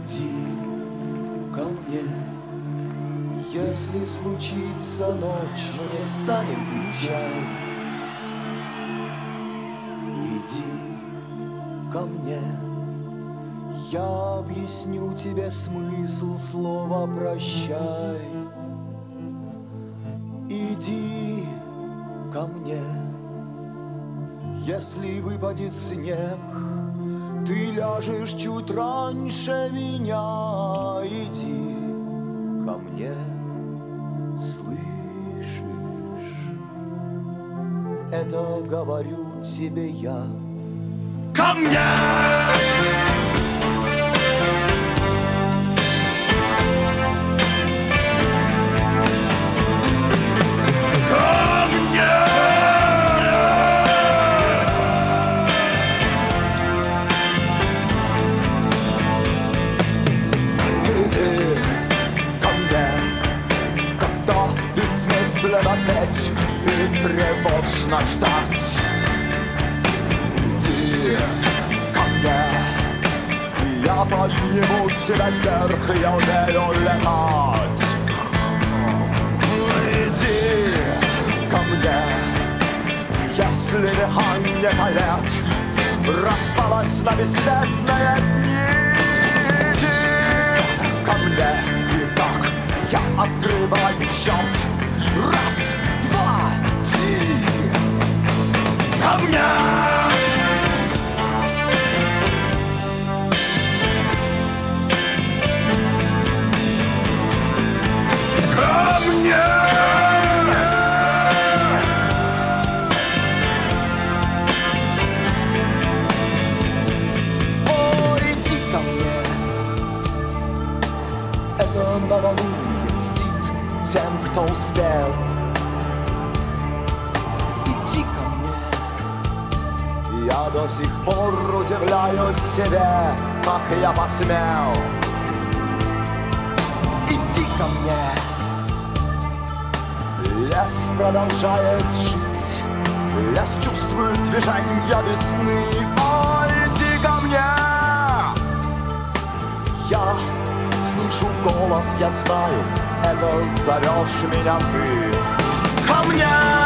Иди ко мне, если случится ночь, мы не станем пить чай. Иди ко мне, я объясню тебе смысл слова «прощай». Иди ко мне, если выпадет снег, ты ляжешь чуть раньше меня. Иди ко мне, слышишь? Это говорю тебе я. Ко мне! Опять и тревожно ждать. Иди ко мне, я подниму тебя вверх, я умею летать. Иди ко мне, если меха не палят, распалась на бесцветные дни. Иди ко мне, и так я открываю счет. Раз, два, три. Ко мне! Ко мне! О, иди ко мне. Это новолуние мстит тем, кто успел. Иди ко мне. Я до сих пор удивляюсь себе, как я посмел. Иди ко мне. Лес продолжает жить, лес чувствует движение весны. О, иди ко мне. Я слышу голос, я знаю, это зовешь меня ты. Ко мне!